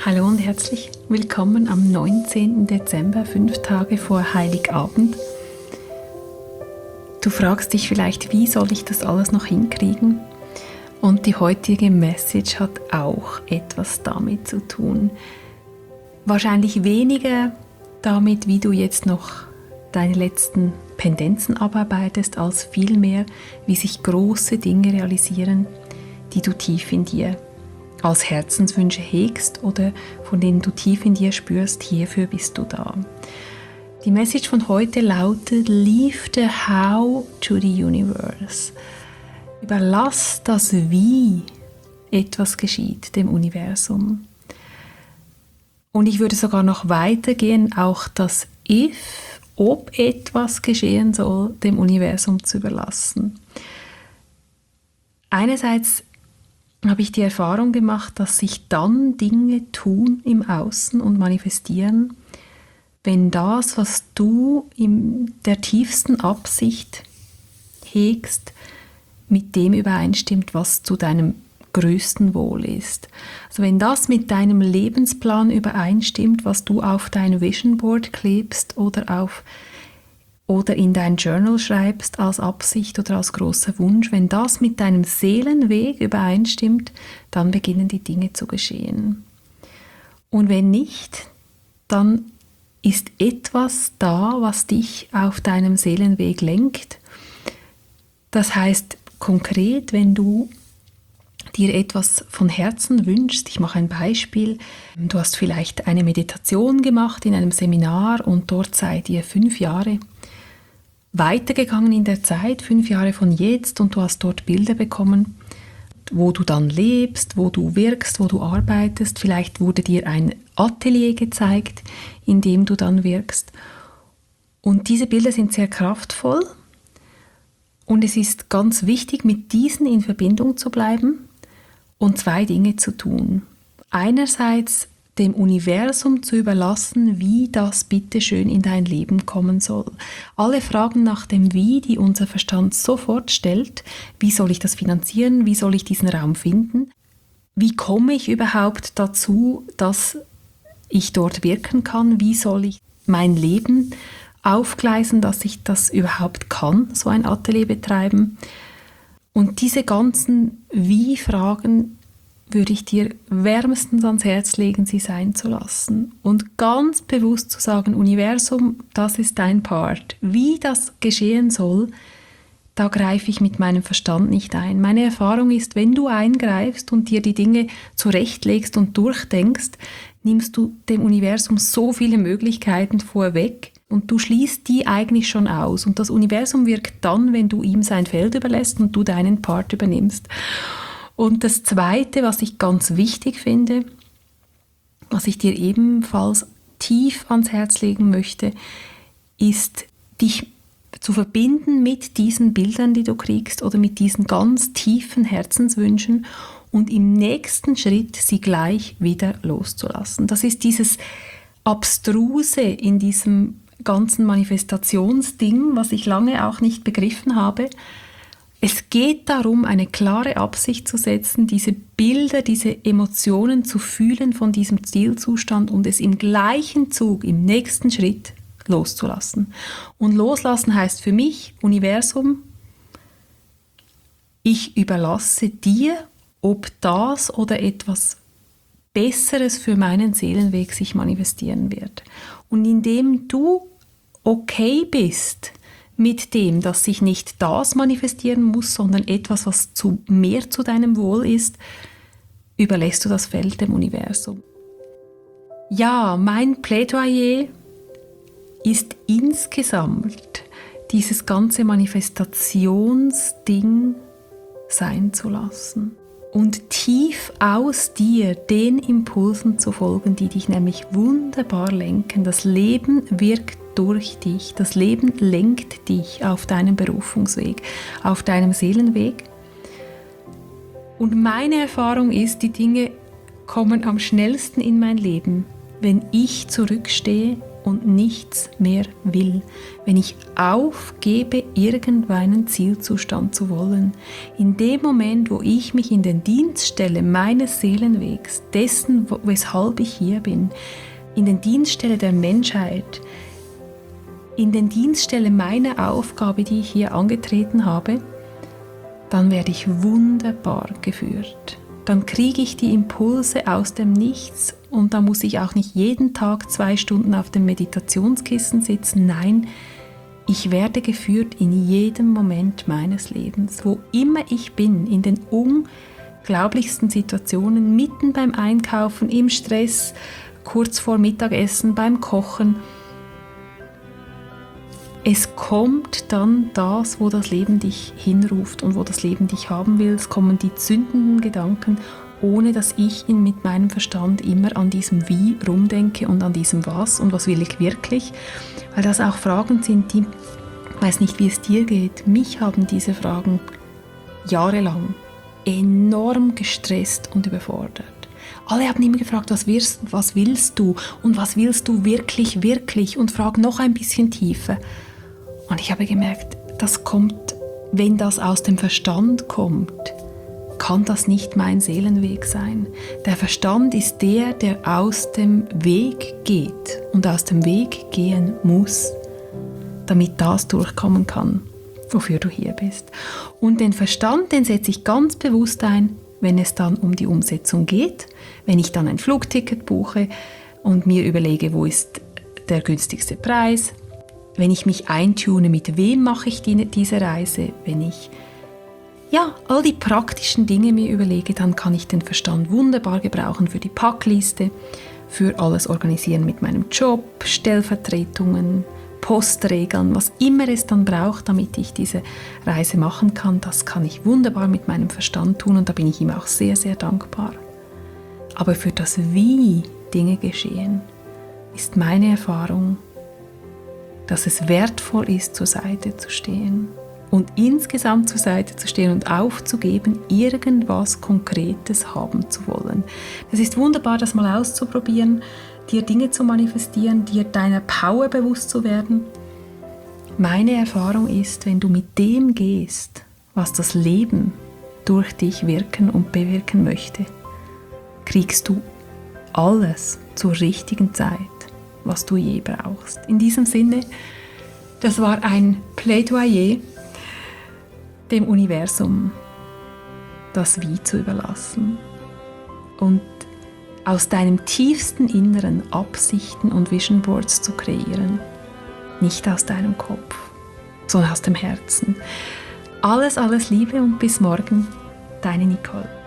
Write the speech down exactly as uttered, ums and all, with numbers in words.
Hallo und herzlich willkommen am neunzehnten Dezember, fünf Tage vor Heiligabend. Du fragst dich vielleicht, wie soll ich das alles noch hinkriegen? Und die heutige Message hat auch etwas damit zu tun. Wahrscheinlich weniger damit, wie du jetzt noch deine letzten Pendenzen abarbeitest, als vielmehr, wie sich große Dinge realisieren, die du tief in dir als Herzenswünsche hegst oder von denen du tief in dir spürst, hierfür bist du da. Die Message von heute lautet: Leave the how to the universe. Überlass das Wie etwas geschieht dem Universum. Und ich würde sogar noch weitergehen, auch das If, ob etwas geschehen soll, dem Universum zu überlassen. Einerseits habe ich die Erfahrung gemacht, dass sich dann Dinge tun im Außen und manifestieren, wenn das, was du in der tiefsten Absicht hegst, mit dem übereinstimmt, was zu deinem größten Wohl ist. Also wenn das mit deinem Lebensplan übereinstimmt, was du auf dein Vision Board klebst oder auf oder in dein Journal schreibst als Absicht oder als großer Wunsch, wenn das mit deinem Seelenweg übereinstimmt, dann beginnen die Dinge zu geschehen. Und wenn nicht, dann ist etwas da, was dich auf deinem Seelenweg lenkt. Das heißt konkret, wenn du dir etwas von Herzen wünschst, ich mache ein Beispiel, du hast vielleicht eine Meditation gemacht in einem Seminar und dort seid ihr fünf Jahre weitergegangen in der Zeit, fünf Jahre von jetzt, und du hast dort Bilder bekommen, wo du dann lebst, wo du wirkst, wo du arbeitest. Vielleicht wurde dir ein Atelier gezeigt, in dem du dann wirkst. Und diese Bilder sind sehr kraftvoll und es ist ganz wichtig, mit diesen in Verbindung zu bleiben und zwei Dinge zu tun. Einerseits dem Universum zu überlassen, wie das bitte schön in dein Leben kommen soll. Alle Fragen nach dem Wie, die unser Verstand sofort stellt: Wie soll ich das finanzieren? Wie soll ich diesen Raum finden? Wie komme ich überhaupt dazu, dass ich dort wirken kann? Wie soll ich mein Leben aufgleisen, dass ich das überhaupt kann, so ein Atelier betreiben? Und diese ganzen Wie-Fragen würde ich dir wärmstens ans Herz legen, sie sein zu lassen. Und ganz bewusst zu sagen: Universum, das ist dein Part. Wie das geschehen soll, da greife ich mit meinem Verstand nicht ein. Meine Erfahrung ist, wenn du eingreifst und dir die Dinge zurechtlegst und durchdenkst, nimmst du dem Universum so viele Möglichkeiten vorweg und du schließt die eigentlich schon aus. Und das Universum wirkt dann, wenn du ihm sein Feld überlässt und du deinen Part übernimmst. Und das Zweite, was ich ganz wichtig finde, was ich dir ebenfalls tief ans Herz legen möchte, ist, dich zu verbinden mit diesen Bildern, die du kriegst, oder mit diesen ganz tiefen Herzenswünschen und im nächsten Schritt sie gleich wieder loszulassen. Das ist dieses Abstruse in diesem ganzen Manifestationsding, was ich lange auch nicht begriffen habe. Es geht darum, eine klare Absicht zu setzen, diese Bilder, diese Emotionen zu fühlen von diesem Zielzustand und es im gleichen Zug, im nächsten Schritt loszulassen. Und loslassen heißt für mich: Universum, ich überlasse dir, ob das oder etwas Besseres für meinen Seelenweg sich manifestieren wird. Und indem du okay bist mit dem, dass sich nicht das manifestieren muss, sondern etwas, was zu, mehr zu deinem Wohl ist, überlässt du das Feld dem Universum. Ja, mein Plädoyer ist insgesamt, dieses ganze Manifestationsding sein zu lassen und tief aus dir den Impulsen zu folgen, die dich nämlich wunderbar lenken. Das Leben wirkt durch dich. Das Leben lenkt dich auf deinem Berufungsweg, auf deinem Seelenweg. Und meine Erfahrung ist, die Dinge kommen am schnellsten in mein Leben, wenn ich zurückstehe und nichts mehr will, wenn ich aufgebe, irgendeinen Zielzustand zu wollen. In dem Moment, wo ich mich in den Dienst stelle meines Seelenwegs, dessen, weshalb ich hier bin, in den Dienst stelle der Menschheit, in den Dienst stelle meiner Aufgabe, die ich hier angetreten habe, dann werde ich wunderbar geführt. Dann kriege ich die Impulse aus dem Nichts und da muss ich auch nicht jeden Tag zwei Stunden auf dem Meditationskissen sitzen. Nein, ich werde geführt in jedem Moment meines Lebens, wo immer ich bin, in den unglaublichsten Situationen, mitten beim Einkaufen, im Stress, kurz vor Mittagessen, beim Kochen. Es kommt dann das, wo das Leben dich hinruft und wo das Leben dich haben will. Es kommen die zündenden Gedanken, ohne dass ich ihn mit meinem Verstand immer an diesem Wie rumdenke und an diesem Was und was will ich wirklich. Weil das auch Fragen sind, die, ich weiß nicht, wie es dir geht, mich haben diese Fragen jahrelang enorm gestresst und überfordert. Alle haben immer gefragt, was, wirst, was willst du und was willst du wirklich, wirklich und frag noch ein bisschen tiefer. Und ich habe gemerkt, das kommt, wenn das aus dem Verstand kommt, kann das nicht mein Seelenweg sein. Der Verstand ist der, der aus dem Weg geht und aus dem Weg gehen muss, damit das durchkommen kann, wofür du hier bist. Und den Verstand, den setze ich ganz bewusst ein, wenn es dann um die Umsetzung geht, wenn ich dann ein Flugticket buche und mir überlege, wo ist der günstigste Preis, wenn ich mich eintune, mit wem mache ich die, diese Reise, wenn ich ja, all die praktischen Dinge mir überlege, dann kann ich den Verstand wunderbar gebrauchen für die Packliste, für alles Organisieren mit meinem Job, Stellvertretungen, Postregeln, was immer es dann braucht, damit ich diese Reise machen kann, das kann ich wunderbar mit meinem Verstand tun und da bin ich ihm auch sehr, sehr dankbar. Aber für das Wie Dinge geschehen, ist meine Erfahrung, dass es wertvoll ist, zur Seite zu stehen und insgesamt zur Seite zu stehen und aufzugeben, irgendwas Konkretes haben zu wollen. Es ist wunderbar, das mal auszuprobieren, dir Dinge zu manifestieren, dir deiner Power bewusst zu werden. Meine Erfahrung ist, wenn du mit dem gehst, was das Leben durch dich wirken und bewirken möchte, kriegst du alles zur richtigen Zeit, was du je brauchst. In diesem Sinne, das war ein Plädoyer, dem Universum das Wie zu überlassen und aus deinem tiefsten Inneren Absichten und Vision Boards zu kreieren. Nicht aus deinem Kopf, sondern aus dem Herzen. Alles, alles Liebe und bis morgen, deine Nicole.